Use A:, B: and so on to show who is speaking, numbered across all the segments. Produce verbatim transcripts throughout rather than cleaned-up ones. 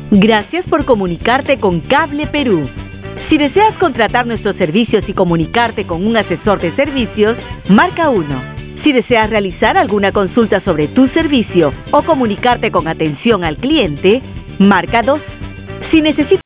A: Gracias por comunicarte con Cable Perú. Si deseas contratar nuestros servicios y comunicarte con un asesor de servicios, marca uno. Si deseas realizar alguna consulta sobre tu servicio o comunicarte con atención al cliente, marca dos. Si necesitas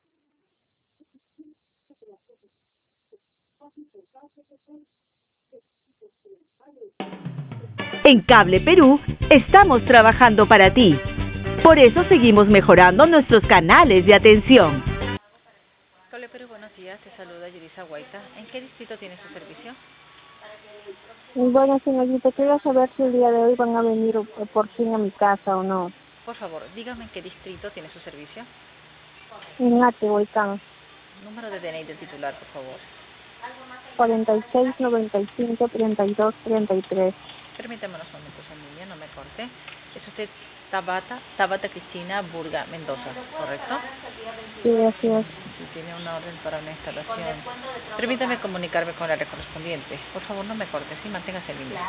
A: En Cable Perú, estamos trabajando para ti. Por eso seguimos mejorando nuestros canales de atención.
B: Cable Perú, buenos días. Te saluda Yurisa Guaita. ¿En qué distrito tiene su servicio?
C: Bueno, señorita, quiero saber si el día de hoy van a venir por fin a mi casa o no.
B: Por favor, dígame en qué distrito tiene su servicio.
C: En Atehuaycán.
B: Número de D N I del titular, por favor.
C: cuarenta y seis, noventa y cinco, treinta y dos, treinta y tres.
B: Permítame unos momentos en línea, no me corte. Es usted Tabata, Tabata Cristina Burga Mendoza, ¿correcto?
C: Sí, así es.
B: Sí, tiene una orden para una instalación. Permítame comunicarme con la área correspondiente. Por favor, no me corte, sí, manténgase en línea.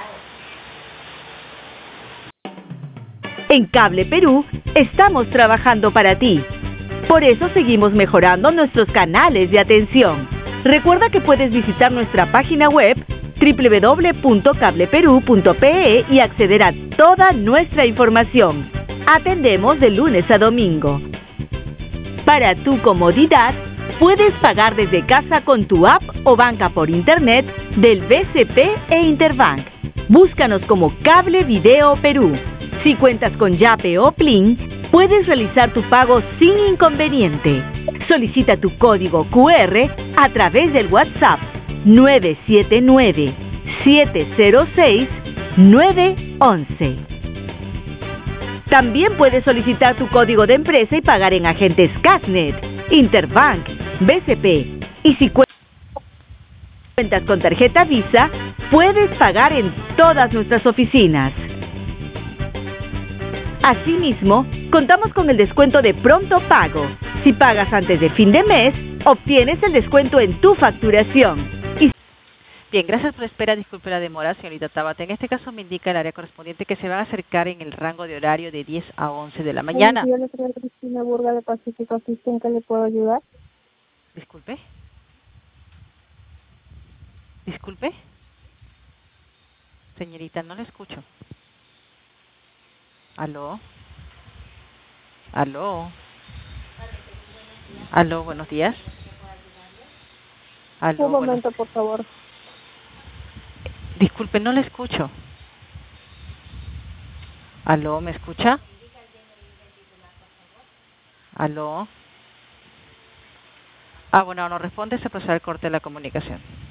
A: En Cable Perú, estamos trabajando para ti. Por eso seguimos mejorando nuestros canales de atención. Recuerda que puedes visitar nuestra página web doble u doble u doble u punto cable perú punto pe e y acceder a toda nuestra información. Atendemos de lunes a domingo. Para tu comodidad, puedes pagar desde casa con tu app o banca por internet del B C P e Interbank. Búscanos como Cable Video Perú. Si cuentas con Yape o Plin, puedes realizar tu pago sin inconveniente. Solicita tu código cu erre a través del WhatsApp nueve siete nueve, siete cero seis, nueve uno uno. También puedes solicitar tu código de empresa y pagar en agentes Casnet, Interbank, B C P. Y si cuentas con tarjeta Visa, puedes pagar en todas nuestras oficinas. Asimismo, contamos con el descuento de pronto pago. Si pagas antes de fin de mes, obtienes el descuento en tu facturación. Y...
B: Bien, gracias por la espera. Disculpe la demora, señorita Tabata. En este caso me indica el área correspondiente que se van a acercar en el rango de horario de diez a once de la mañana.
C: Oye, si yo le traigo a Cristina Burga de Pacífico Assistant, ¿qué le puedo ayudar?
B: Disculpe. Disculpe. Señorita, no le escucho. ¿Aló? ¿Aló? ¿Aló? Buenos días. ¿Aló?
C: Un momento,
B: Buenos...
C: por favor.
B: Disculpe, no le escucho. ¿Aló? ¿Me escucha? ¿Aló? Ah, bueno, no responde, se procede al corte de la comunicación.